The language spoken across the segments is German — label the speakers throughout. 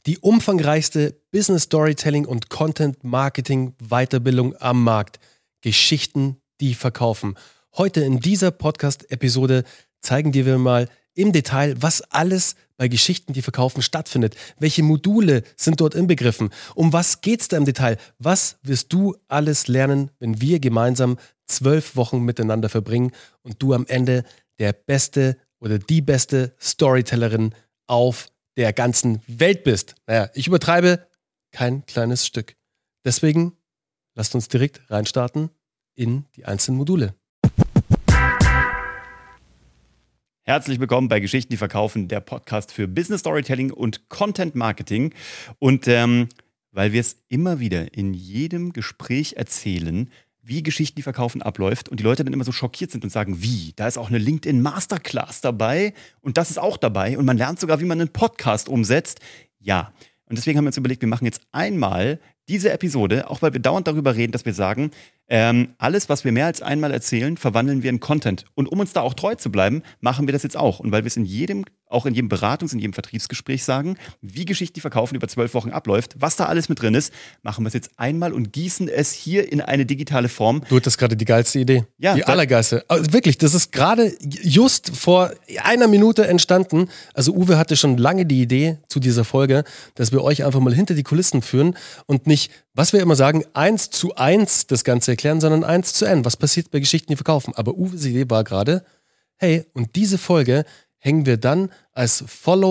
Speaker 1: Die umfangreichste Business Storytelling und Content Marketing Weiterbildung am Markt. Geschichten, die verkaufen. Heute in dieser Podcast-Episode zeigen dir wir mal im Detail, was alles bei Geschichten, die verkaufen, stattfindet. Welche Module sind dort inbegriffen? Um was geht's da im Detail? Was wirst du alles lernen, wenn wir gemeinsam 12 Wochen miteinander verbringen und du am Ende der beste oder die beste Storytellerin auf der ganzen Welt bist? Naja, ich übertreibe kein kleines Stück. Deswegen lasst uns direkt reinstarten in die einzelnen Module.
Speaker 2: Herzlich willkommen bei Geschichten, die verkaufen, der Podcast für Business Storytelling und Content Marketing. Und weil wir es immer wieder in jedem Gespräch erzählen, wie Geschichten, die verkaufen, abläuft und die Leute dann immer so schockiert sind und sagen, wie? Da ist auch eine LinkedIn Masterclass dabei und das ist auch dabei und man lernt sogar, wie man einen Podcast umsetzt. Ja, und deswegen haben wir uns überlegt, wir machen jetzt einmal diese Episode, auch weil wir dauernd darüber reden, dass wir sagen, alles, was wir mehr als einmal erzählen, verwandeln wir in Content. Und um uns da auch treu zu bleiben, machen wir das jetzt auch. Und weil wir es in jedem Beratungs-, in jedem Vertriebsgespräch sagen, wie Geschichten, die verkaufen, über 12 Wochen abläuft, was da alles mit drin ist, machen wir es jetzt einmal und gießen es hier in eine digitale Form.
Speaker 1: Du hattest gerade die geilste Idee.
Speaker 2: Ja,
Speaker 1: die allergeilste. Also wirklich, das ist gerade just vor einer Minute entstanden. Also Uwe hatte schon lange die Idee zu dieser Folge, dass wir euch einfach mal hinter die Kulissen führen und nicht, was wir immer sagen, 1:1 das Ganze erklären, sondern 1:N. Was passiert bei Geschichten, die verkaufen? Aber Uwes Idee war gerade, hey, und diese Folge hängen wir dann als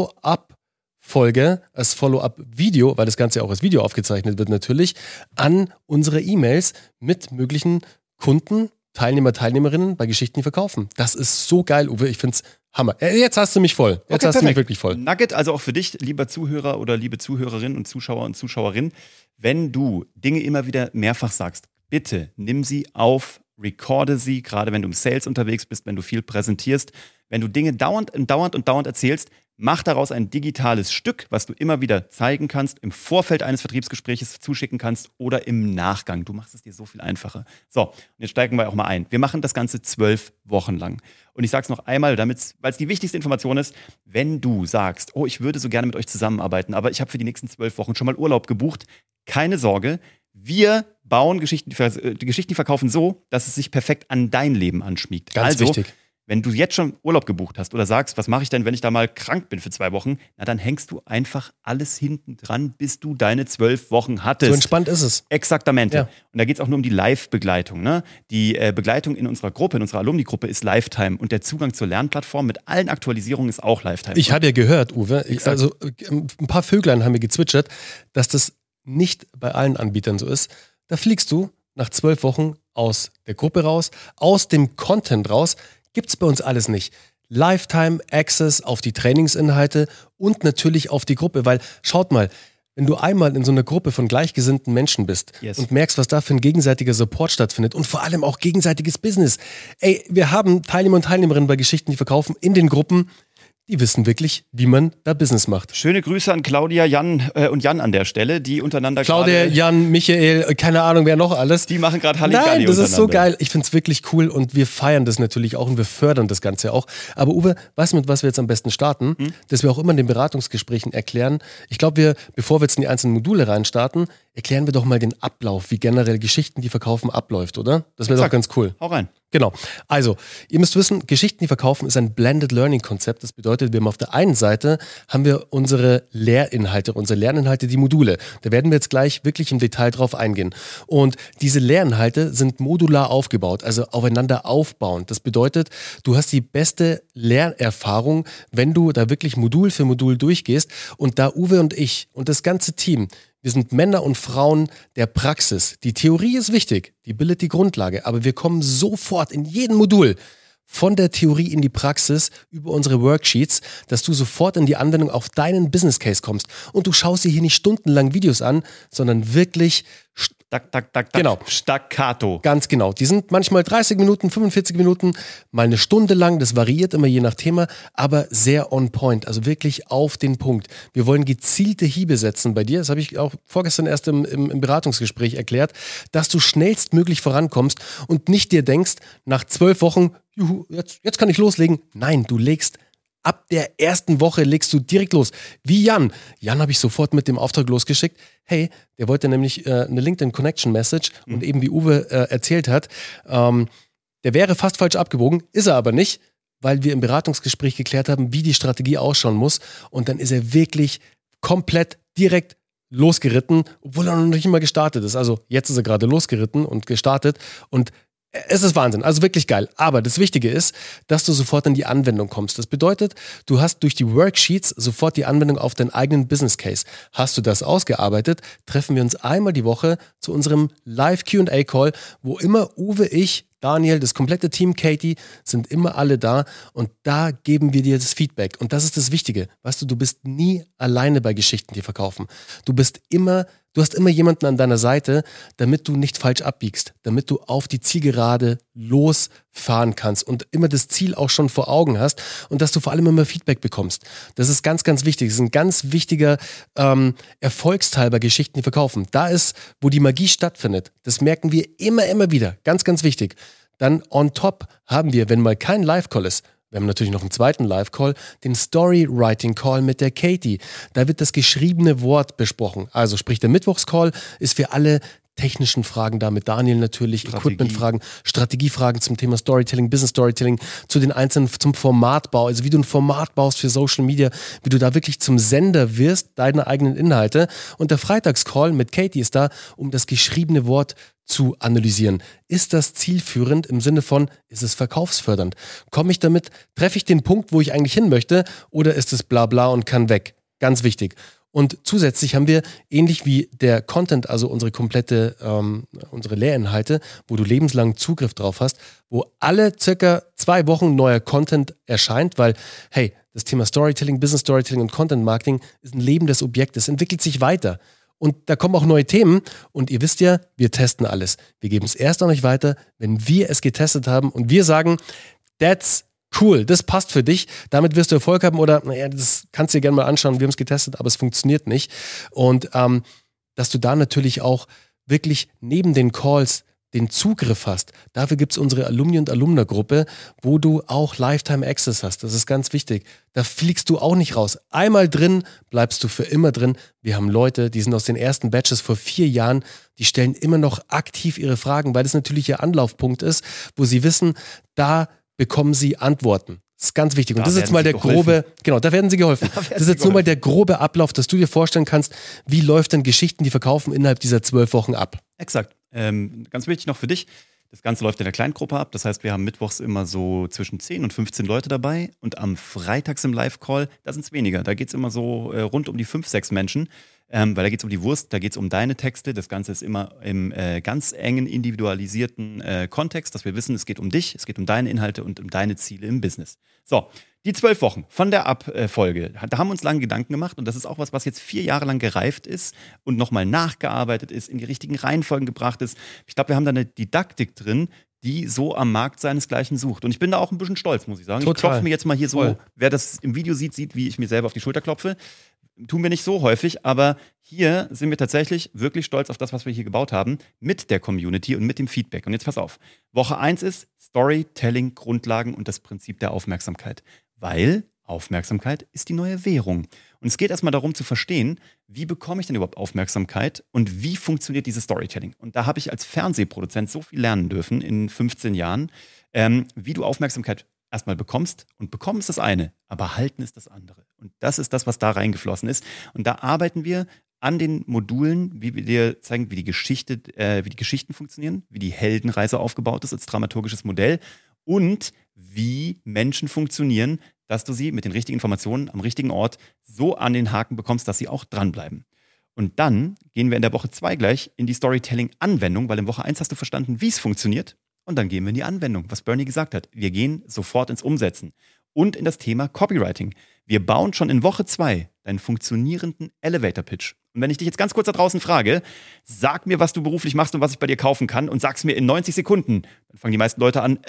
Speaker 1: Follow-up-Folge, als Follow-up-Video, weil das Ganze auch als Video aufgezeichnet wird natürlich, an unsere E-Mails mit möglichen Kunden, Teilnehmer, Teilnehmerinnen bei Geschichten, die verkaufen. Das ist so geil, Uwe, ich find's Hammer. Jetzt hast du mich voll. Jetzt hast du mich wirklich voll.
Speaker 2: Nugget, also auch für dich, lieber Zuhörer oder liebe Zuhörerinnen und Zuschauer und Zuschauerinnen, wenn du Dinge immer wieder mehrfach sagst, bitte nimm sie auf, recorde sie, gerade wenn du im Sales unterwegs bist, wenn du viel präsentierst. Wenn du Dinge dauernd erzählst, mach daraus ein digitales Stück, was du immer wieder zeigen kannst, im Vorfeld eines Vertriebsgespräches zuschicken kannst oder im Nachgang. Du machst es dir so viel einfacher. So, und jetzt steigen wir auch mal ein. Wir machen das Ganze 12 Wochen lang. Und ich sage es noch einmal, weil es die wichtigste Information ist, wenn du sagst, oh, ich würde so gerne mit euch zusammenarbeiten, aber ich habe für die nächsten 12 Wochen schon mal Urlaub gebucht, keine Sorge, wir bauen Geschichten, die verkaufen so, dass es sich perfekt an dein Leben anschmiegt.
Speaker 1: Ganz wichtig.
Speaker 2: Wenn du jetzt schon Urlaub gebucht hast oder sagst, was mache ich denn, wenn ich da mal krank bin für 2 Wochen, na dann hängst du einfach alles hinten dran, bis du deine 12 Wochen hattest.
Speaker 1: So entspannt ist es.
Speaker 2: Exaktamente.
Speaker 1: Ja.
Speaker 2: Und da geht es auch nur um die Live-Begleitung. Ne? Die Begleitung in unserer Gruppe, in unserer Alumni-Gruppe ist Lifetime und der Zugang zur Lernplattform mit allen Aktualisierungen ist auch Lifetime.
Speaker 1: Ich hatte ja gehört, Uwe, also ein paar Vöglein haben mir gezwitschert, dass das nicht bei allen Anbietern so ist. Da fliegst du nach 12 Wochen aus der Gruppe raus, aus dem Content raus. Gibt's bei uns alles nicht. Lifetime Access auf die Trainingsinhalte und natürlich auf die Gruppe, weil schaut mal, wenn du einmal in so einer Gruppe von gleichgesinnten Menschen bist und merkst, was da für ein gegenseitiger Support stattfindet und vor allem auch gegenseitiges Business. Ey, wir haben Teilnehmer und Teilnehmerinnen bei Geschichten, die verkaufen in den Gruppen, die wissen wirklich, wie man da Business macht.
Speaker 2: Schöne Grüße an Claudia, Jan und Jan an der Stelle, die untereinander
Speaker 1: Claudia, Jan, Michael, keine Ahnung, wer noch alles.
Speaker 2: Die machen gerade Halligalli.
Speaker 1: Nein, das ist so geil. Ich find's wirklich cool und wir feiern das natürlich auch und wir fördern das Ganze auch. Aber Uwe, weißt du, mit was wir jetzt am besten starten? Dass wir auch immer in den Beratungsgesprächen erklären. Ich glaube, bevor wir jetzt in die einzelnen Module reinstarten, erklären wir doch mal den Ablauf, wie generell Geschichten, die verkaufen, abläuft, oder? Das wäre doch ganz cool.
Speaker 2: Hau rein.
Speaker 1: Genau. Also, ihr müsst wissen, Geschichten, die verkaufen, ist ein Blended Learning Konzept. Das bedeutet, wir haben auf der einen Seite haben wir unsere Lerninhalte, die Module. Da werden wir jetzt gleich wirklich im Detail drauf eingehen. Und diese Lerninhalte sind modular aufgebaut, also aufeinander aufbauend. Das bedeutet, du hast die beste Lernerfahrung, wenn du da wirklich Modul für Modul durchgehst. Und da Uwe und ich und das ganze Team, wir sind Männer und Frauen der Praxis. Die Theorie ist wichtig, die bildet die Grundlage, aber wir kommen sofort in jedem Modul von der Theorie in die Praxis über unsere Worksheets, dass du sofort in die Anwendung auf deinen Business Case kommst. Und du schaust dir hier nicht stundenlang Videos an, sondern wirklich genau.
Speaker 2: Staccato.
Speaker 1: Ganz genau. Die sind manchmal 30 Minuten, 45 Minuten, mal eine Stunde lang. Das variiert immer je nach Thema, aber sehr on point. Also wirklich auf den Punkt. Wir wollen gezielte Hiebe setzen bei dir. Das habe ich auch vorgestern erst im Beratungsgespräch erklärt, dass du schnellstmöglich vorankommst und nicht dir denkst, nach 12 Wochen, juhu, jetzt kann ich loslegen. Nein, du legst Ab der ersten Woche legst du direkt los. Wie Jan. Jan habe ich sofort mit dem Auftrag losgeschickt. Hey, der wollte nämlich eine LinkedIn Connection Message und eben wie Uwe erzählt hat, der wäre fast falsch abgebogen, ist er aber nicht, weil wir im Beratungsgespräch geklärt haben, wie die Strategie ausschauen muss. Und dann ist er wirklich komplett direkt losgeritten, obwohl er noch nicht mal gestartet ist. Also jetzt ist er gerade losgeritten und gestartet und es ist Wahnsinn, also wirklich geil. Aber das Wichtige ist, dass du sofort in die Anwendung kommst. Das bedeutet, du hast durch die Worksheets sofort die Anwendung auf deinen eigenen Business Case. Hast du das ausgearbeitet, treffen wir uns einmal die Woche zu unserem Live Q&A-Call, wo immer Uwe, ich, Daniel, das komplette Team, Katie, sind immer alle da und da geben wir dir das Feedback. Und das ist das Wichtige. Weißt du, du bist nie alleine bei Geschichten, die verkaufen. Du hast immer jemanden an deiner Seite, damit du nicht falsch abbiegst, damit du auf die Zielgerade losfahren kannst und immer das Ziel auch schon vor Augen hast und dass du vor allem immer Feedback bekommst. Das ist ganz, ganz wichtig. Das ist ein ganz wichtiger Erfolgsteil bei Geschichten, die verkaufen. Da ist, wo die Magie stattfindet. Das merken wir immer wieder. Ganz, ganz wichtig. Dann on top haben wir, wenn mal kein Live-Call ist, wir haben natürlich noch einen zweiten Live-Call, den Story-Writing-Call mit der Katie. Da wird das geschriebene Wort besprochen. Also sprich, der Mittwochs-Call ist für alle technischen Fragen da, mit Daniel natürlich, Equipment-Fragen, Strategiefragen zum Thema Storytelling, Business Storytelling, zu den einzelnen, zum Formatbau, also wie du ein Format baust für Social Media, wie du da wirklich zum Sender wirst, deiner eigenen Inhalte. Und der Freitagscall mit Katie ist da, um das geschriebene Wort zu analysieren. Ist das zielführend im Sinne von, ist es verkaufsfördernd? Komme ich damit, treffe ich den Punkt, wo ich eigentlich hin möchte, oder ist es bla bla und kann weg? Ganz wichtig. Und zusätzlich haben wir, ähnlich wie der Content, also unsere komplette, unsere Lehrinhalte, wo du lebenslangen Zugriff drauf hast, wo alle circa 2 Wochen neuer Content erscheint, weil, hey, das Thema Storytelling, Business Storytelling und Content Marketing ist ein lebendes Objekt, es entwickelt sich weiter. Und da kommen auch neue Themen und ihr wisst ja, wir testen alles. Wir geben es erst an euch weiter, wenn wir es getestet haben und wir sagen, that's cool, das passt für dich, damit wirst du Erfolg haben oder, naja, das kannst du dir gerne mal anschauen, wir haben es getestet, aber es funktioniert nicht. Und dass du da natürlich auch wirklich neben den Calls den Zugriff hast. Dafür gibt es unsere Alumni- und Alumna-Gruppe, wo du auch Lifetime Access hast. Das ist ganz wichtig. Da fliegst du auch nicht raus. Einmal drin, bleibst du für immer drin. Wir haben Leute, die sind aus den ersten Batches vor 4 Jahren, die stellen immer noch aktiv ihre Fragen, weil das natürlich ihr Anlaufpunkt ist, wo sie wissen, da bekommen sie Antworten. Das ist ganz wichtig. Und das ist jetzt mal der grobe, genau, da werden sie geholfen. Das ist jetzt nur mal der grobe Ablauf, dass du dir vorstellen kannst, wie läuft denn Geschichten, die verkaufen, innerhalb dieser 12 Wochen ab.
Speaker 2: Exakt. Ganz wichtig noch für dich, das Ganze läuft in der Kleingruppe ab. Das heißt, wir haben mittwochs immer so zwischen 10 und 15 Leute dabei und am Freitags im Live-Call, da sind es weniger. Da geht es immer so rund um die 5, 6 Menschen, weil da geht es um die Wurst, da geht es um deine Texte. Das Ganze ist immer im ganz engen, individualisierten Kontext, dass wir wissen, es geht um dich, es geht um deine Inhalte und um deine Ziele im Business. So, die 12 Wochen von der Abfolge, da haben wir uns lange Gedanken gemacht und das ist auch was jetzt 4 Jahre lang gereift ist und nochmal nachgearbeitet ist, in die richtigen Reihenfolgen gebracht ist. Ich glaube, wir haben da eine Didaktik drin, die so am Markt seinesgleichen sucht. Und ich bin da auch ein bisschen stolz, muss ich sagen.
Speaker 1: Total.
Speaker 2: Ich klopfe mir jetzt mal hier so, wer das im Video sieht, wie ich mir selber auf die Schulter klopfe. Tun wir nicht so häufig, aber hier sind wir tatsächlich wirklich stolz auf das, was wir hier gebaut haben, mit der Community und mit dem Feedback. Und jetzt pass auf. Woche 1 ist Storytelling, Grundlagen und das Prinzip der Aufmerksamkeit. Weil Aufmerksamkeit ist die neue Währung. Und es geht erstmal darum zu verstehen, wie bekomme ich denn überhaupt Aufmerksamkeit und wie funktioniert dieses Storytelling. Und da habe ich als Fernsehproduzent so viel lernen dürfen in 15 Jahren, wie du Aufmerksamkeit erstmal bekommst. Und bekommen ist das eine, aber halten ist das andere. Und das ist das, was da reingeflossen ist. Und da arbeiten wir an den Modulen, wie wir dir zeigen, wie die Geschichten funktionieren, wie die Heldenreise aufgebaut ist als dramaturgisches Modell und wie Menschen funktionieren, dass du sie mit den richtigen Informationen am richtigen Ort so an den Haken bekommst, dass sie auch dranbleiben. Und dann gehen wir in der Woche 2 gleich in die Storytelling-Anwendung, weil in Woche 1 hast du verstanden, wie es funktioniert. Und dann gehen wir in die Anwendung, was Bernie gesagt hat. Wir gehen sofort ins Umsetzen und in das Thema Copywriting. Wir bauen schon in Woche 2 deinen funktionierenden Elevator-Pitch. Und wenn ich dich jetzt ganz kurz da draußen frage, sag mir, was du beruflich machst und was ich bei dir kaufen kann und sag's mir in 90 Sekunden, dann fangen die meisten Leute an,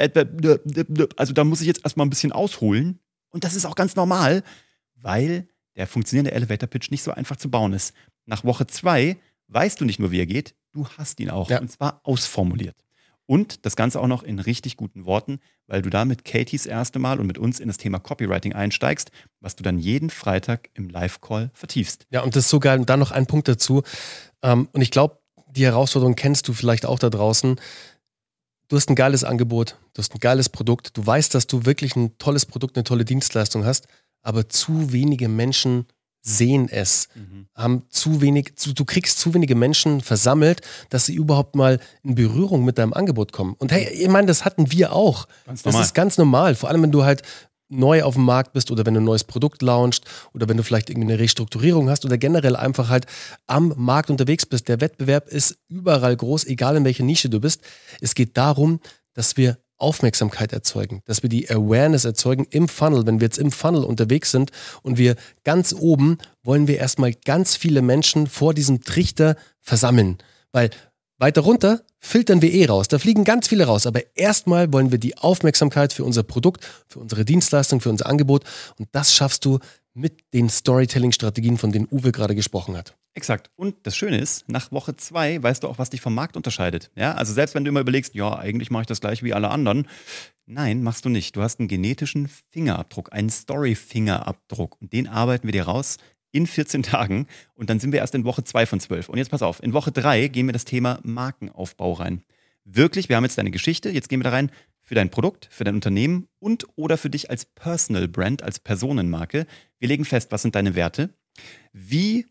Speaker 2: also da muss ich jetzt erstmal ein bisschen ausholen. Und das ist auch ganz normal, weil der funktionierende Elevator-Pitch nicht so einfach zu bauen ist. Nach Woche 2 weißt du nicht nur, wie er geht, du hast ihn auch. Ja. Und zwar ausformuliert. Und das Ganze auch noch in richtig guten Worten, weil du da mit Katie das erste Mal und mit uns in das Thema Copywriting einsteigst, was du dann jeden Freitag im Live-Call vertiefst.
Speaker 1: Ja, und das ist so geil. Und dann noch ein Punkt dazu. Und ich glaube, die Herausforderung kennst du vielleicht auch da draußen. Du hast ein geiles Angebot, du hast ein geiles Produkt, du weißt, dass du wirklich ein tolles Produkt, eine tolle Dienstleistung hast, aber zu wenige Menschen sehen es, haben du kriegst zu wenige Menschen versammelt, dass sie überhaupt mal in Berührung mit deinem Angebot kommen. Und hey, ich meine, das hatten wir auch. Das ist ganz normal, vor allem wenn du halt neu auf dem Markt bist oder wenn du ein neues Produkt launchst oder wenn du vielleicht irgendwie eine Restrukturierung hast oder generell einfach halt am Markt unterwegs bist. Der Wettbewerb ist überall groß, egal in welcher Nische du bist. Es geht darum, dass wir Aufmerksamkeit erzeugen, dass wir die Awareness erzeugen im Funnel. Wenn wir jetzt im Funnel unterwegs sind und wir ganz oben, wollen wir erstmal ganz viele Menschen vor diesem Trichter versammeln. Weil weiter runter filtern wir raus. Da fliegen ganz viele raus. Aber erstmal wollen wir die Aufmerksamkeit für unser Produkt, für unsere Dienstleistung, für unser Angebot. Und das schaffst du mit den Storytelling-Strategien, von denen Uwe gerade gesprochen hat.
Speaker 2: Exakt. Und das Schöne ist, nach Woche 2 weißt du auch, was dich vom Markt unterscheidet. Ja, also selbst wenn du immer überlegst, ja, eigentlich mache ich das gleich wie alle anderen. Nein, machst du nicht. Du hast einen genetischen Fingerabdruck, einen Story-Fingerabdruck. Und den arbeiten wir dir raus in 14 Tagen. Und dann sind wir erst in Woche 2 von 12. Und jetzt pass auf, in Woche 3 gehen wir das Thema Markenaufbau rein. Wirklich, wir haben jetzt deine Geschichte, jetzt gehen wir da rein für dein Produkt, für dein Unternehmen und oder für dich als Personal Brand, als Personenmarke. Wir legen fest, was sind deine Werte? Wie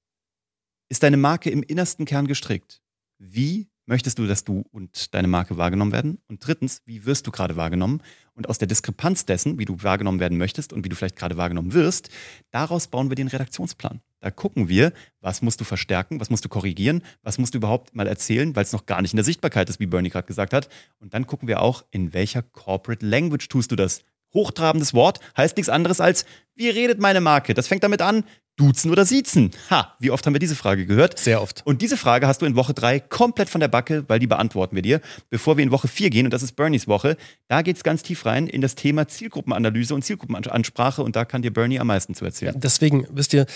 Speaker 2: ist deine Marke im innersten Kern gestrickt? Wie möchtest du, dass du und deine Marke wahrgenommen werden? Und drittens, wie wirst du gerade wahrgenommen? Und aus der Diskrepanz dessen, wie du wahrgenommen werden möchtest und wie du vielleicht gerade wahrgenommen wirst, daraus bauen wir den Redaktionsplan. Da gucken wir, was musst du verstärken, was musst du korrigieren, was musst du überhaupt mal erzählen, weil es noch gar nicht in der Sichtbarkeit ist, wie Bernie gerade gesagt hat. Und dann gucken wir auch, in welcher Corporate Language tust du das. Hochtrabendes Wort heißt nichts anderes als, wie redet meine Marke? Das fängt damit an, duzen oder siezen. Ha, wie oft haben wir diese Frage gehört?
Speaker 1: Sehr oft.
Speaker 2: Und diese Frage hast du in Woche 3 komplett von der Backe, weil die beantworten wir dir. Bevor wir in Woche 4 gehen, und das ist Bernies Woche, da geht es ganz tief rein in das Thema Zielgruppenanalyse und Zielgruppenansprache und da kann dir Bernie am meisten zu erzählen.
Speaker 1: Ja, deswegen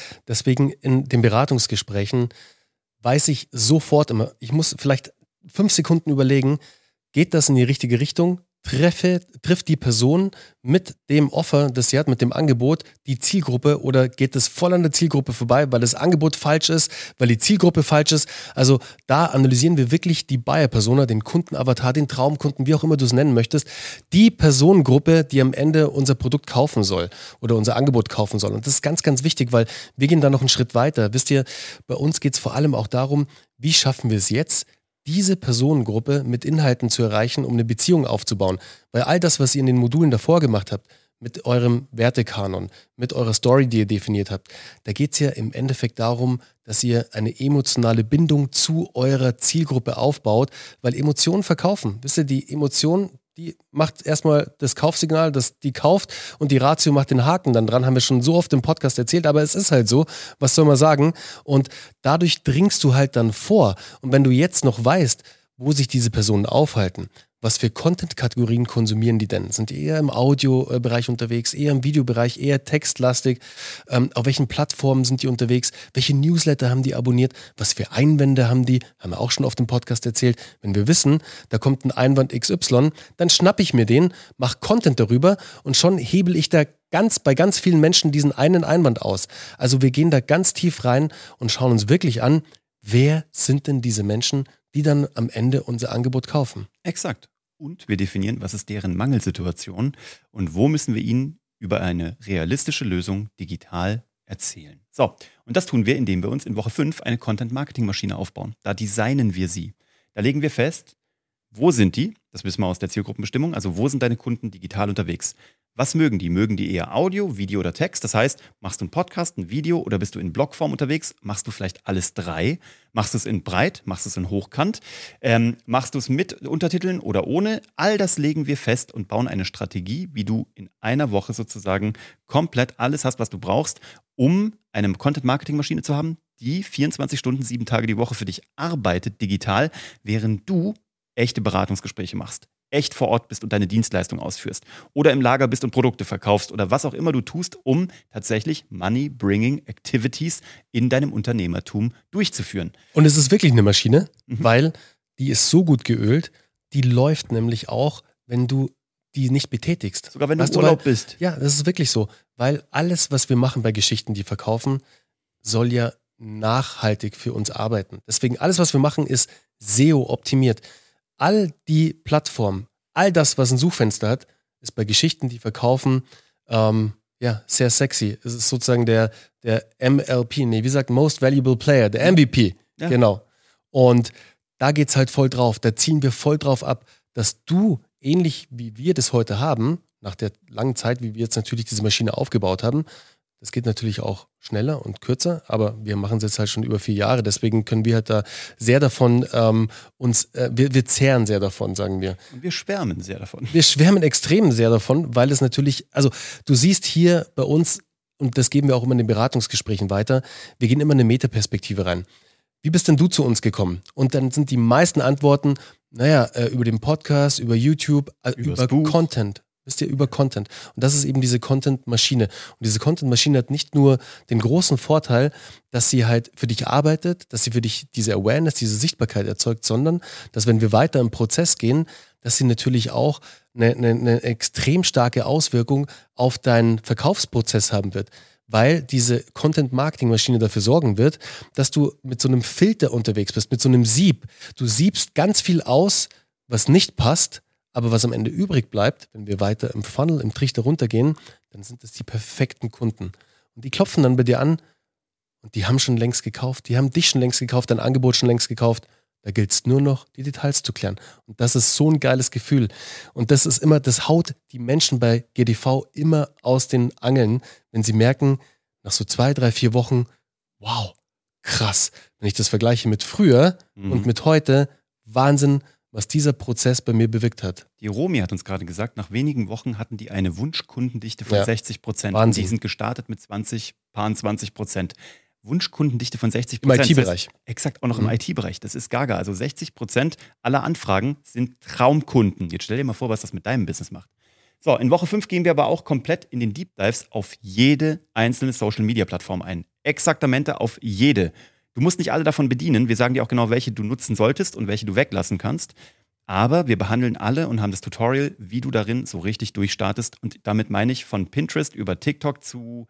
Speaker 1: in den Beratungsgesprächen weiß ich sofort immer, ich muss vielleicht 5 Sekunden überlegen, geht das in die richtige Richtung? Trifft die Person mit dem Offer, das sie hat, mit dem Angebot, die Zielgruppe oder geht es voll an der Zielgruppe vorbei, weil das Angebot falsch ist, weil die Zielgruppe falsch ist? Also da analysieren wir wirklich die Buyer-Persona, den Kundenavatar, den Traumkunden, wie auch immer du es nennen möchtest, die Personengruppe, die am Ende unser Produkt kaufen soll oder unser Angebot kaufen soll. Und das ist ganz, ganz wichtig, weil wir gehen da noch einen Schritt weiter. Wisst ihr, bei uns geht es vor allem auch darum, wie schaffen wir es jetzt, diese Personengruppe mit Inhalten zu erreichen, um eine Beziehung aufzubauen. Weil all das, was ihr in den Modulen davor gemacht habt, mit eurem Wertekanon, mit eurer Story, die ihr definiert habt, da geht es ja im Endeffekt darum, dass ihr eine emotionale Bindung zu eurer Zielgruppe aufbaut, weil Emotionen verkaufen. Wisst ihr, die Emotion, die macht erstmal das Kaufsignal, das die kauft und die Ratio macht den Haken dann dran, haben wir schon so oft im Podcast erzählt, aber es ist halt so, was soll man sagen? Und dadurch dringst du halt dann vor. Und wenn du jetzt noch weißt, wo sich diese Personen aufhalten, was für Content-Kategorien konsumieren die denn? Sind die eher im Audiobereich unterwegs, eher im Videobereich, eher textlastig? Auf welchen Plattformen sind die unterwegs? Welche Newsletter haben die abonniert? Was für Einwände haben die? Haben wir auch schon auf dem Podcast erzählt. Wenn wir wissen, da kommt ein Einwand XY, dann schnappe ich mir den, mache Content darüber und schon hebel ich da bei ganz vielen Menschen diesen einen Einwand aus. Also wir gehen da ganz tief rein und schauen uns wirklich an, wer sind denn diese Menschen, die dann am Ende unser Angebot kaufen.
Speaker 2: Exakt. Und wir definieren, was ist deren Mangelsituation und wo müssen wir ihnen über eine realistische Lösung digital erzählen. So, und das tun wir, indem wir uns in Woche 5 eine Content-Marketing-Maschine aufbauen. Da designen wir sie. Da legen wir fest, wo sind die? Das wissen wir aus der Zielgruppenbestimmung. Also wo sind deine Kunden digital unterwegs? Was mögen die? Mögen die eher Audio, Video oder Text? Das heißt, machst du einen Podcast, ein Video oder bist du in Blogform unterwegs? Machst du vielleicht alles 3? Machst du es in breit? Machst du es in hochkant? Machst du es mit Untertiteln oder ohne? All das legen wir fest und bauen eine Strategie, wie du in einer Woche sozusagen komplett alles hast, was du brauchst, um eine Content-Marketing-Maschine zu haben, die 24 Stunden, 7 Tage die Woche für dich arbeitet, digital, während du echte Beratungsgespräche machst, echt vor Ort bist und deine Dienstleistung ausführst oder im Lager bist und Produkte verkaufst oder was auch immer du tust, um tatsächlich Money-Bringing Activities in deinem Unternehmertum durchzuführen.
Speaker 1: Und es ist wirklich eine Maschine, weil die ist so gut geölt, die läuft nämlich auch, wenn du die nicht betätigst.
Speaker 2: Sogar wenn du im Urlaub bist.
Speaker 1: Ja, das ist wirklich so. Weil alles, was wir machen bei Geschichten, die verkaufen, soll ja nachhaltig für uns arbeiten. Deswegen alles, was wir machen, ist SEO-optimiert. All die Plattformen, all das, was ein Suchfenster hat, ist bei Geschichten, die verkaufen, sehr sexy. Es ist sozusagen der MLP, wie sagt Most Valuable Player, der MVP. Ja. Genau. Und da geht's halt voll drauf. Da ziehen wir voll drauf ab, dass du, ähnlich wie wir das heute haben, nach der langen Zeit, wie wir jetzt natürlich diese Maschine aufgebaut haben, das geht natürlich auch schneller und kürzer, aber wir machen es jetzt halt schon über 4 Jahre, deswegen können wir halt da sehr davon wir zehren sehr davon, sagen wir.
Speaker 2: Und wir schwärmen sehr davon.
Speaker 1: Wir schwärmen extrem sehr davon, weil es natürlich, also du siehst hier bei uns, und das geben wir auch immer in den Beratungsgesprächen weiter, wir gehen immer in eine Metaperspektive rein. Wie bist denn du zu uns gekommen? Und dann sind die meisten Antworten, über den Podcast, über YouTube, über Content. Wisst ihr, über Content. Und das ist eben diese Content-Maschine. Und diese Content-Maschine hat nicht nur den großen Vorteil, dass sie halt für dich arbeitet, dass sie für dich diese Awareness, diese Sichtbarkeit erzeugt, sondern, dass wenn wir weiter im Prozess gehen, dass sie natürlich auch eine extrem starke Auswirkung auf deinen Verkaufsprozess haben wird. Weil diese Content-Marketing-Maschine dafür sorgen wird, dass du mit so einem Filter unterwegs bist, mit so einem Sieb. Du siebst ganz viel aus, was nicht passt, aber was am Ende übrig bleibt, wenn wir weiter im Funnel, im Trichter runtergehen, dann sind das die perfekten Kunden. Und die klopfen dann bei dir an und die haben schon längst gekauft, die haben dich schon längst gekauft, dein Angebot schon längst gekauft. Da gilt es nur noch, die Details zu klären. Und das ist so ein geiles Gefühl. Und das ist immer, das haut die Menschen bei GDV immer aus den Angeln, wenn sie merken, nach so 2, 3, 4 Wochen, wow, krass. Wenn ich das vergleiche mit früher und mit heute, Wahnsinn, was dieser Prozess bei mir bewirkt hat.
Speaker 2: Die Romy hat uns gerade gesagt, nach wenigen Wochen hatten die eine Wunschkundendichte von 60%.
Speaker 1: Wahnsinn.
Speaker 2: Und die sind gestartet mit 20%. Wunschkundendichte von 60%.
Speaker 1: Im IT-Bereich.
Speaker 2: Exakt, auch noch im IT-Bereich. Das ist gaga. Also 60% aller Anfragen sind Traumkunden. Jetzt stell dir mal vor, was das mit deinem Business macht. So, in Woche 5 gehen wir aber auch komplett in den Deep Dives auf jede einzelne Social-Media-Plattform ein. Exaktamente auf jede. Du musst nicht alle davon bedienen. Wir sagen dir auch genau, welche du nutzen solltest und welche du weglassen kannst. Aber wir behandeln alle und haben das Tutorial, wie du darin so richtig durchstartest. Und damit meine ich von Pinterest über TikTok zu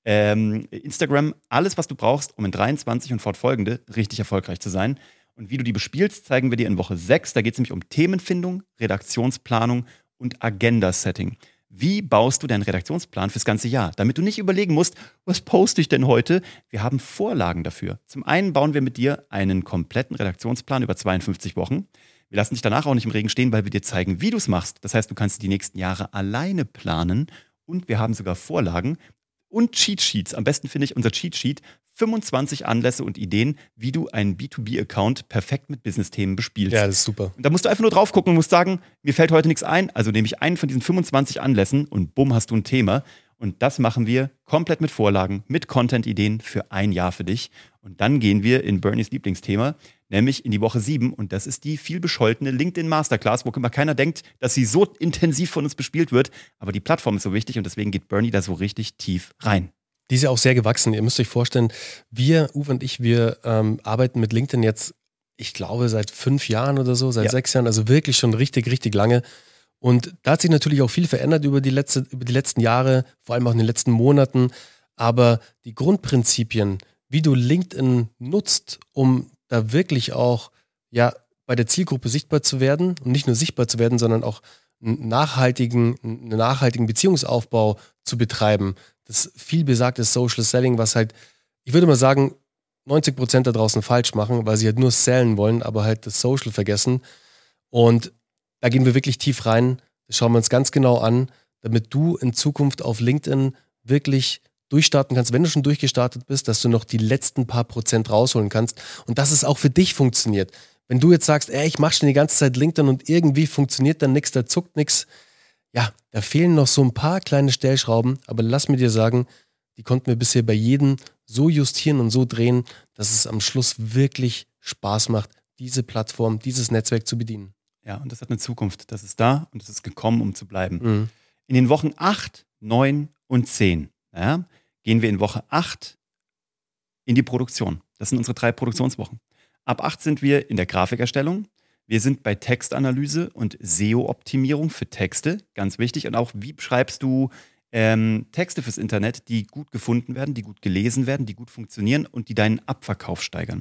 Speaker 2: Instagram, alles, was du brauchst, um in 23 und fortfolgende richtig erfolgreich zu sein. Und wie du die bespielst, zeigen wir dir in Woche 6. Da geht es nämlich um Themenfindung, Redaktionsplanung und Agenda-Setting. Wie baust du deinen Redaktionsplan fürs ganze Jahr? Damit du nicht überlegen musst, was poste ich denn heute? Wir haben Vorlagen dafür. Zum einen bauen wir mit dir einen kompletten Redaktionsplan über 52 Wochen. Wir lassen dich danach auch nicht im Regen stehen, weil wir dir zeigen, wie du es machst. Das heißt, du kannst die nächsten Jahre alleine planen und wir haben sogar Vorlagen und Cheat-Sheets. Am besten finde ich unser Cheat-Sheet. 25 Anlässe und Ideen, wie du einen B2B-Account perfekt mit Business-Themen bespielst.
Speaker 1: Ja, das ist super.
Speaker 2: Und da musst du einfach nur drauf gucken und musst sagen, mir fällt heute nichts ein. Also nehme ich einen von diesen 25 Anlässen und bumm, hast du ein Thema. Und das machen wir komplett mit Vorlagen, mit Content-Ideen für ein Jahr für dich. Und dann gehen wir in Bernies Lieblingsthema, nämlich in die Woche 7. Und das ist die viel bescholtene LinkedIn Masterclass, wo immer keiner denkt, dass sie so intensiv von uns bespielt wird. Aber die Plattform ist so wichtig und deswegen geht Bernie da so richtig tief rein.
Speaker 1: Die ist ja auch sehr gewachsen. Ihr müsst euch vorstellen, Uwe und ich, wir arbeiten mit LinkedIn jetzt, ich glaube, seit 5 Jahren oder so, seit 6 Jahren, also wirklich schon richtig, richtig lange. Und da hat sich natürlich auch viel verändert über die letzten Jahre, vor allem auch in den letzten Monaten. Aber die Grundprinzipien, wie du LinkedIn nutzt, um da wirklich auch bei der Zielgruppe sichtbar zu werden und nicht nur sichtbar zu werden, sondern auch einen nachhaltigen Beziehungsaufbau zu betreiben. Das viel besagte Social Selling, was halt, ich würde mal sagen, 90% da draußen falsch machen, weil sie halt nur sellen wollen, aber halt das Social vergessen. Und da gehen wir wirklich tief rein. Das schauen wir uns ganz genau an, damit du in Zukunft auf LinkedIn wirklich durchstarten kannst, wenn du schon durchgestartet bist, dass du noch die letzten paar Prozent rausholen kannst und dass es auch für dich funktioniert. Wenn du jetzt sagst, ich mache schon die ganze Zeit LinkedIn und irgendwie funktioniert dann nichts, da zuckt nichts, ja, da fehlen noch so ein paar kleine Stellschrauben, aber lass mir dir sagen, die konnten wir bisher bei jedem so justieren und so drehen, dass es am Schluss wirklich Spaß macht, diese Plattform, dieses Netzwerk zu bedienen.
Speaker 2: Ja, und das hat eine Zukunft. Das ist da und es ist gekommen, um zu bleiben. In den Wochen 8, 9 und 10 gehen wir in Woche 8 in die Produktion. Das sind unsere 3 Produktionswochen. Ab 8 sind wir in der Grafikerstellung. Wir sind bei Textanalyse und SEO-Optimierung für Texte, ganz wichtig. Und auch, wie schreibst du Texte fürs Internet, die gut gefunden werden, die gut gelesen werden, die gut funktionieren und die deinen Abverkauf steigern.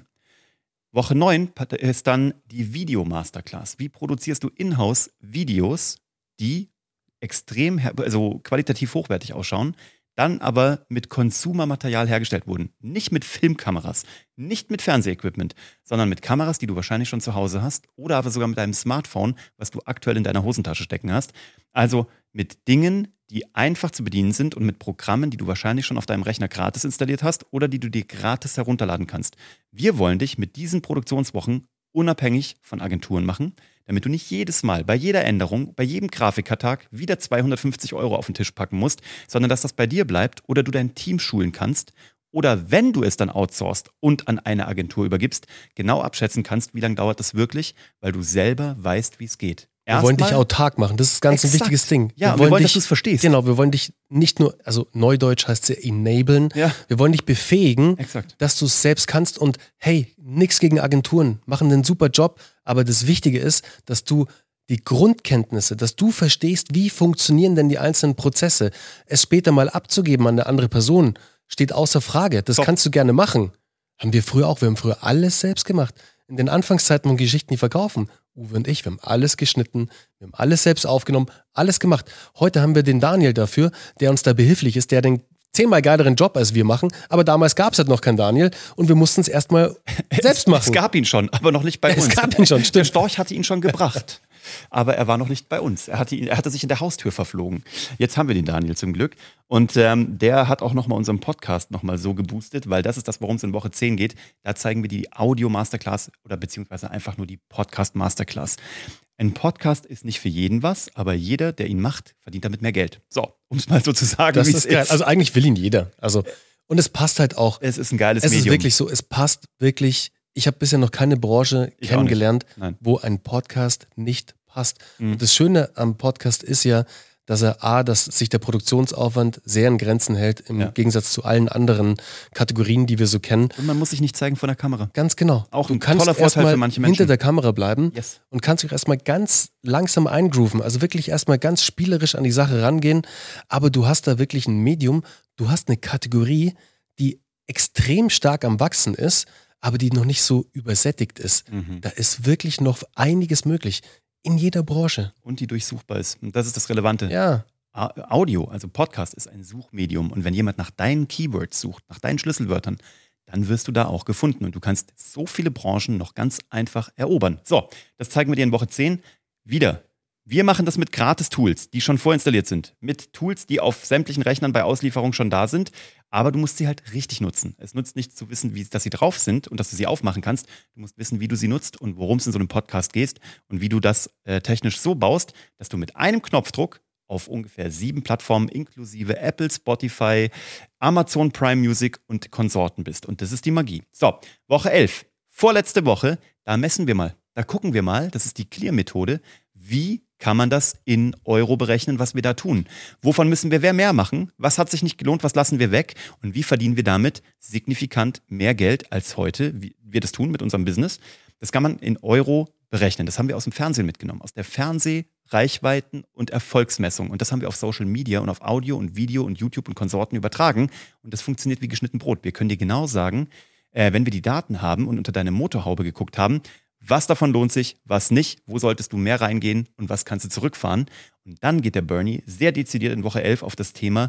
Speaker 2: Woche 9 ist dann die Video-Masterclass. Wie produzierst du in-house Videos, die extrem, also qualitativ hochwertig ausschauen, dann aber mit Consumer-Material hergestellt wurden. Nicht mit Filmkameras, nicht mit Fernsehequipment, sondern mit Kameras, die du wahrscheinlich schon zu Hause hast oder aber sogar mit deinem Smartphone, was du aktuell in deiner Hosentasche stecken hast. Also mit Dingen, die einfach zu bedienen sind und mit Programmen, die du wahrscheinlich schon auf deinem Rechner gratis installiert hast oder die du dir gratis herunterladen kannst. Wir wollen dich mit diesen Produktionswochen unabhängig von Agenturen machen, damit du nicht jedes Mal bei jeder Änderung, bei jedem Grafikvertrag wieder 250 € auf den Tisch packen musst, sondern dass das bei dir bleibt oder du dein Team schulen kannst oder wenn du es dann outsourcest und an eine Agentur übergibst, genau abschätzen kannst, wie lange dauert das wirklich, weil du selber weißt, wie es geht.
Speaker 1: Wir wollen dich autark machen. Das ist ganz ein wichtiges Ding.
Speaker 2: Ja, wir wollen dass du es verstehst.
Speaker 1: Genau, wir wollen dich nicht nur, also Neudeutsch heißt es ja enablen. Ja. Wir wollen dich befähigen, dass du es selbst kannst. Und hey, nichts gegen Agenturen, machen einen super Job. Aber das Wichtige ist, dass du die Grundkenntnisse, dass du verstehst, wie funktionieren denn die einzelnen Prozesse. Es später mal abzugeben an eine andere Person, steht außer Frage. Das kannst du gerne machen. Haben wir früher auch. Wir haben früher alles selbst gemacht. In den Anfangszeiten von Geschichten, die verkaufen, Uwe und ich, wir haben alles geschnitten, wir haben alles selbst aufgenommen, alles gemacht. Heute haben wir den Daniel dafür, der uns da behilflich ist, der den 10-mal geileren Job als wir machen, aber damals gab es halt noch keinen Daniel und wir mussten es erstmal selbst machen.
Speaker 2: Es gab ihn schon, aber noch nicht bei uns.
Speaker 1: Es gab ihn schon, stimmt.
Speaker 2: Der Storch hatte ihn schon gebracht. Aber er war noch nicht bei uns. Er hatte sich in der Haustür verflogen. Jetzt haben wir den Daniel zum Glück. Und der hat auch nochmal unseren Podcast nochmal so geboostet, weil das ist das, worum es in Woche 10 geht. Da zeigen wir die Audio-Masterclass oder beziehungsweise einfach nur die Podcast-Masterclass. Ein Podcast ist nicht für jeden was, aber jeder, der ihn macht, verdient damit mehr Geld. So, um es mal so zu sagen,
Speaker 1: das ist geil. Also eigentlich will ihn jeder. Und es passt halt auch.
Speaker 2: Es ist ein geiles Medium.
Speaker 1: Es ist wirklich so, es passt wirklich. Ich habe bisher noch keine Branche kennengelernt, wo ein Podcast nicht passt. Und das Schöne am Podcast ist ja, dass sich der Produktionsaufwand sehr in Grenzen hält, im Gegensatz zu allen anderen Kategorien, die wir so kennen.
Speaker 2: Und man muss sich nicht zeigen vor der Kamera.
Speaker 1: Ganz genau.
Speaker 2: Auch ein toller Vorteil für manche Menschen.
Speaker 1: Hinter der Kamera bleiben und kannst dich erstmal ganz langsam eingrooven. Also wirklich erstmal ganz spielerisch an die Sache rangehen. Aber du hast da wirklich ein Medium, du hast eine Kategorie, die extrem stark am Wachsen ist, aber die noch nicht so übersättigt ist. Da ist wirklich noch einiges möglich. In jeder Branche.
Speaker 2: Und die durchsuchbar ist. Und das ist das Relevante.
Speaker 1: Ja.
Speaker 2: Audio, also Podcast, ist ein Suchmedium. Und wenn jemand nach deinen Keywords sucht, nach deinen Schlüsselwörtern, dann wirst du da auch gefunden. Und du kannst so viele Branchen noch ganz einfach erobern. So, das zeigen wir dir in Woche 10 wieder. Wir machen das mit Gratis-Tools, die schon vorinstalliert sind. Mit Tools, die auf sämtlichen Rechnern bei Auslieferung schon da sind. Aber du musst sie halt richtig nutzen. Es nutzt nicht zu wissen, dass sie drauf sind und dass du sie aufmachen kannst. Du musst wissen, wie du sie nutzt und worum es in so einem Podcast geht und wie du das technisch so baust, dass du mit einem Knopfdruck auf ungefähr 7 Plattformen inklusive Apple, Spotify, Amazon Prime Music und Konsorten bist. Und das ist die Magie. So, Woche 11, vorletzte Woche, da messen wir mal. Da gucken wir mal, das ist die Clear-Methode, wie kann man das in Euro berechnen, was wir da tun? Wovon müssen wir mehr machen? Was hat sich nicht gelohnt? Was lassen wir weg? Und wie verdienen wir damit signifikant mehr Geld als heute, wie wir das tun mit unserem Business? Das kann man in Euro berechnen. Das haben wir aus dem Fernsehen mitgenommen, aus der Reichweiten- und Erfolgsmessung. Und das haben wir auf Social Media und auf Audio und Video und YouTube und Konsorten übertragen. Und das funktioniert wie geschnitten Brot. Wir können dir genau sagen, wenn wir die Daten haben und unter deine Motorhaube geguckt haben, was davon lohnt sich, was nicht, wo solltest du mehr reingehen und was kannst du zurückfahren. Und dann geht der Bernie sehr dezidiert in Woche 11 auf das Thema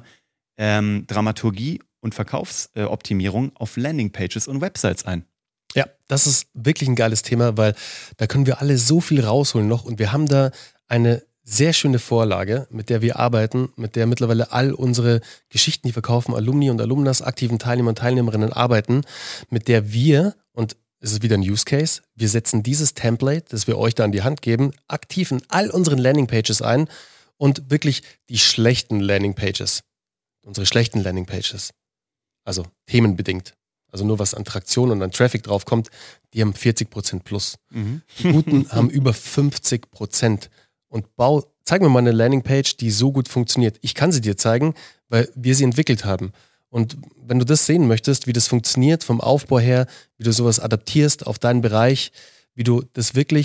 Speaker 2: Dramaturgie und Verkaufsoptimierung auf Landingpages und Websites ein.
Speaker 1: Ja, das ist wirklich ein geiles Thema, weil da können wir alle so viel rausholen noch und wir haben da eine sehr schöne Vorlage, mit der wir arbeiten, mit der mittlerweile all unsere Geschichten, die verkaufen, Alumni und Alumnas, aktiven Teilnehmer und Teilnehmerinnen arbeiten, mit der wir, und es ist wieder ein Use Case, wir setzen dieses Template, das wir euch da an die Hand geben, aktiv in all unseren Landingpages ein und wirklich die schlechten Landingpages, unsere schlechten Landingpages, also themenbedingt, also nur was an Traktion und an Traffic draufkommt, die haben 40% plus. Die guten haben über 50%. Und zeig mir mal eine Landingpage, die so gut funktioniert. Ich kann sie dir zeigen, weil wir sie entwickelt haben. Und wenn du das sehen möchtest, wie das funktioniert vom Aufbau her, wie du sowas adaptierst auf deinen Bereich, wie du das wirklich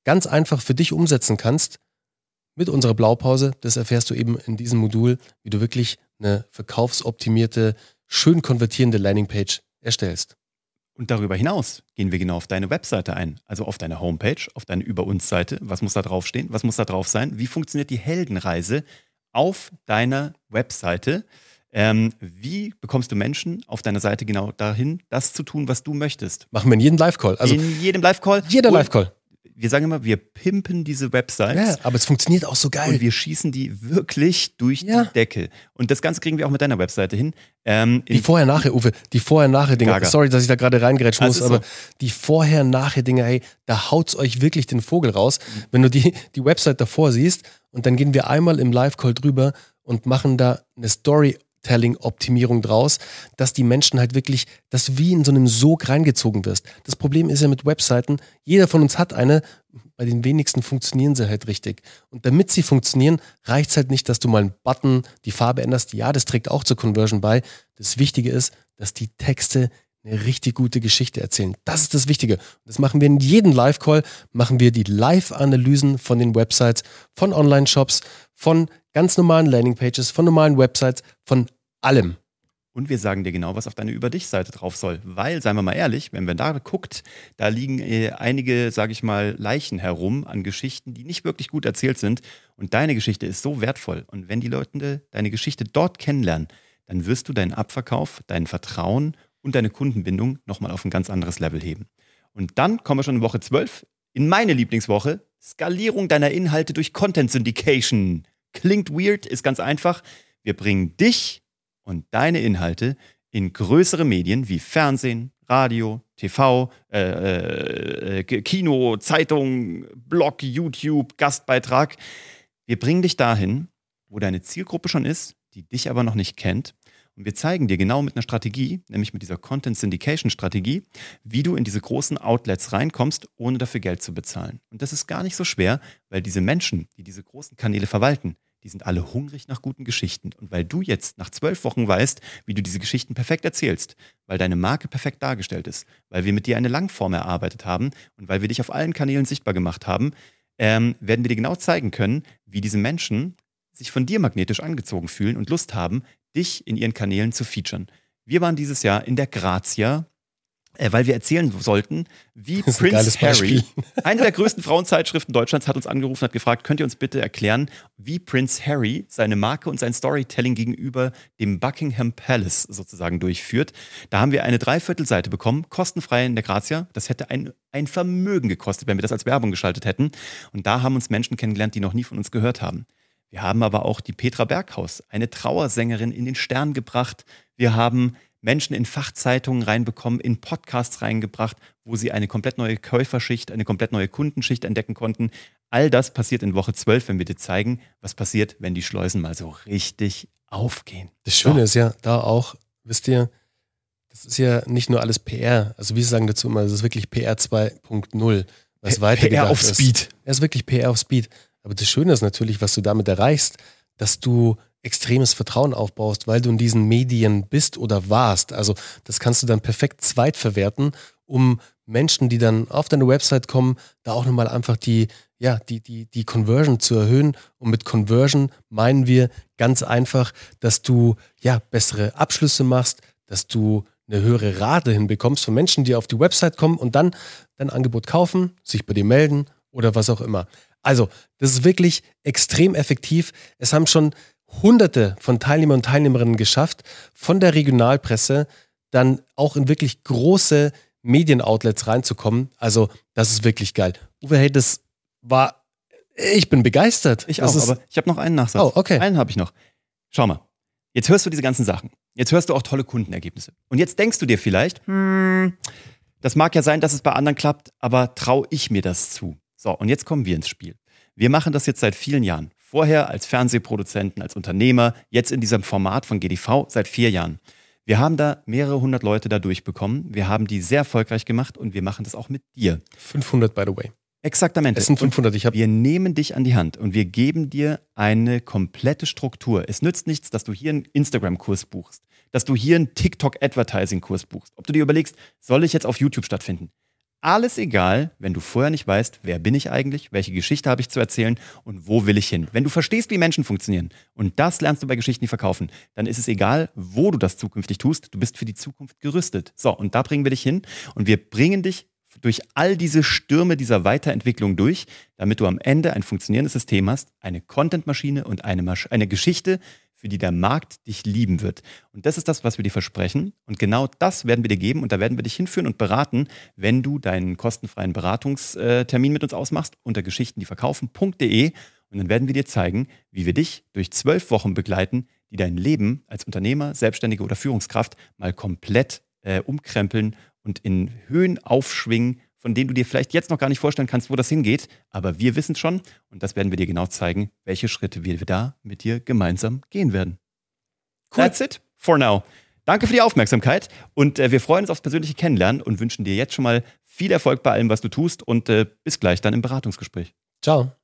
Speaker 1: ganz einfach für dich umsetzen kannst mit unserer Blaupause. Das erfährst du eben in diesem Modul, wie du wirklich eine verkaufsoptimierte, schön konvertierende Landingpage erstellst.
Speaker 2: Und darüber hinaus gehen wir genau auf deine Webseite ein, also auf deine Homepage, auf deine Über-uns-Seite. Was muss da draufstehen? Was muss da drauf sein? Wie funktioniert die Heldenreise auf deiner Webseite? Wie bekommst du Menschen auf deiner Seite genau dahin, das zu tun, was du möchtest?
Speaker 1: Machen wir in jedem Live-Call. Also
Speaker 2: in jedem Live-Call?
Speaker 1: Jeder Live-Call.
Speaker 2: Wir sagen immer, wir pimpen diese Websites.
Speaker 1: Ja, aber es funktioniert auch so geil.
Speaker 2: Und wir schießen die wirklich durch die Decke. Und das Ganze kriegen wir auch mit deiner Webseite hin.
Speaker 1: Die Vorher-Nachher, Uwe, die Vorher-Nachher-Dinger. Sorry, dass ich da gerade reingerätschen muss, aber die Vorher-Nachher-Dinger, hey, da haut's euch wirklich den Vogel raus. Wenn du die Website davor siehst und dann gehen wir einmal im Live-Call drüber und machen da eine Storytelling-Optimierung draus, dass die Menschen halt wirklich, dass du wie in so einem Sog reingezogen wirst. Das Problem ist ja mit Webseiten, jeder von uns hat eine, bei den wenigsten funktionieren sie halt richtig. Und damit sie funktionieren, reicht es halt nicht, dass du mal einen Button, die Farbe änderst. Ja, das trägt auch zur Conversion bei. Das Wichtige ist, dass die Texte eine richtig gute Geschichte erzählen. Das ist das Wichtige. Das machen wir in jedem Live-Call, machen wir die Live-Analysen von den Websites, von Online-Shops, von ganz normalen Landingpages, von normalen Websites, von allem.
Speaker 2: Und wir sagen dir genau, was auf deine Über-dich-Seite drauf soll. Weil, seien wir mal ehrlich, wenn man da guckt, da liegen einige, sage ich mal, Leichen herum an Geschichten, die nicht wirklich gut erzählt sind. Und deine Geschichte ist so wertvoll. Und wenn die Leute deine Geschichte dort kennenlernen, dann wirst du deinen Abverkauf, dein Vertrauen und deine Kundenbindung nochmal auf ein ganz anderes Level heben. Und dann kommen wir schon in Woche 12, in meine Lieblingswoche, Skalierung deiner Inhalte durch Content Syndication. Klingt weird, ist ganz einfach. Wir bringen dich und deine Inhalte in größere Medien wie Fernsehen, Radio, TV, Kino, Zeitung, Blog, YouTube, Gastbeitrag. Wir bringen dich dahin, wo deine Zielgruppe schon ist, die dich aber noch nicht kennt. Und wir zeigen dir genau mit einer Strategie, nämlich mit dieser Content Syndication Strategie, wie du in diese großen Outlets reinkommst, ohne dafür Geld zu bezahlen. Und das ist gar nicht so schwer, weil diese Menschen, die diese großen Kanäle verwalten, die sind alle hungrig nach guten Geschichten. Und weil du jetzt nach 12 Wochen weißt, wie du diese Geschichten perfekt erzählst, weil deine Marke perfekt dargestellt ist, weil wir mit dir eine Langform erarbeitet haben und weil wir dich auf allen Kanälen sichtbar gemacht haben, werden wir dir genau zeigen können, wie diese Menschen sich von dir magnetisch angezogen fühlen und Lust haben, dich in ihren Kanälen zu featuren. Wir waren dieses Jahr in der Grazia, weil wir erzählen sollten, wie Prince Harry, eine der größten Frauenzeitschriften Deutschlands, hat uns angerufen und hat gefragt, könnt ihr uns bitte erklären, wie Prince Harry seine Marke und sein Storytelling gegenüber dem Buckingham Palace sozusagen durchführt. Da haben wir eine Dreiviertelseite bekommen, kostenfrei in der Grazia. Das hätte ein Vermögen gekostet, wenn wir das als Werbung geschaltet hätten. Und da haben uns Menschen kennengelernt, die noch nie von uns gehört haben. Wir haben aber auch die Petra Berghaus, eine Trauersängerin, in den Stern gebracht. Wir haben Menschen in Fachzeitungen reinbekommen, in Podcasts reingebracht, wo sie eine komplett neue Käuferschicht, eine komplett neue Kundenschicht entdecken konnten. All das passiert in Woche 12, wenn wir dir zeigen, was passiert, wenn die Schleusen mal so richtig aufgehen.
Speaker 1: Das Schöne ist ja da auch, wisst ihr, das ist ja nicht nur alles PR. Also wir sagen dazu immer, das ist wirklich PR 2.0, was weitergedacht ist. PR auf Speed. Es ist wirklich PR auf Speed. Aber das Schöne ist natürlich, was du damit erreichst, dass du extremes Vertrauen aufbaust, weil du in diesen Medien bist oder warst. Also das kannst du dann perfekt zweitverwerten, um Menschen, die dann auf deine Website kommen, da auch nochmal einfach die Conversion zu erhöhen. Und mit Conversion meinen wir ganz einfach, dass du bessere Abschlüsse machst, dass du eine höhere Rate hinbekommst von Menschen, die auf die Website kommen und dann dein Angebot kaufen, sich bei dir melden oder was auch immer. Also, das ist wirklich extrem effektiv. Es haben schon Hunderte von Teilnehmern und Teilnehmerinnen geschafft, von der Regionalpresse dann auch in wirklich große Medienoutlets reinzukommen. Also, das ist wirklich geil. Uwe, hey, ich bin begeistert.
Speaker 2: Ich auch, aber ich habe noch einen Nachsatz.
Speaker 1: Oh, okay.
Speaker 2: Einen habe ich noch. Schau mal, jetzt hörst du diese ganzen Sachen. Jetzt hörst du auch tolle Kundenergebnisse. Und jetzt denkst du dir vielleicht, das mag ja sein, dass es bei anderen klappt, aber traue ich mir das zu? So, und jetzt kommen wir ins Spiel. Wir machen das jetzt seit vielen Jahren. Vorher als Fernsehproduzenten, als Unternehmer, jetzt in diesem Format von GDV seit 4 Jahren. Wir haben da mehrere hundert Leute da durchbekommen. Wir haben die sehr erfolgreich gemacht und wir machen das auch mit dir.
Speaker 1: 500, by the way.
Speaker 2: Exaktamente.
Speaker 1: Es sind 500.
Speaker 2: Wir nehmen dich an die Hand und wir geben dir eine komplette Struktur. Es nützt nichts, dass du hier einen Instagram-Kurs buchst, dass du hier einen TikTok-Advertising-Kurs buchst. Ob du dir überlegst, soll ich jetzt auf YouTube stattfinden? alles egal, wenn du vorher nicht weißt, wer bin ich eigentlich, welche Geschichte habe ich zu erzählen und wo will ich hin. Wenn du verstehst, wie Menschen funktionieren und das lernst du bei Geschichten, die verkaufen, dann ist es egal, wo du das zukünftig tust. Du bist für die Zukunft gerüstet. So, und da bringen wir dich hin und wir bringen dich durch all diese Stürme dieser Weiterentwicklung durch, damit du am Ende ein funktionierendes System hast, eine Content-Maschine und eine Geschichte, für die der Markt dich lieben wird. Und das ist das, was wir dir versprechen. Und genau das werden wir dir geben und da werden wir dich hinführen und beraten, wenn du deinen kostenfreien Beratungstermin mit uns ausmachst unter geschichtendieverkaufen.de und dann werden wir dir zeigen, wie wir dich durch 12 Wochen begleiten, die dein Leben als Unternehmer, Selbstständige oder Führungskraft mal komplett umkrempeln und in Höhen aufschwingen, von denen du dir vielleicht jetzt noch gar nicht vorstellen kannst, wo das hingeht. Aber wir wissen es schon und das werden wir dir genau zeigen, welche Schritte wir da mit dir gemeinsam gehen werden. Cool. That's it for now. Danke für die Aufmerksamkeit und wir freuen uns aufs persönliche Kennenlernen und wünschen dir jetzt schon mal viel Erfolg bei allem, was du tust und bis gleich dann im Beratungsgespräch.
Speaker 1: Ciao.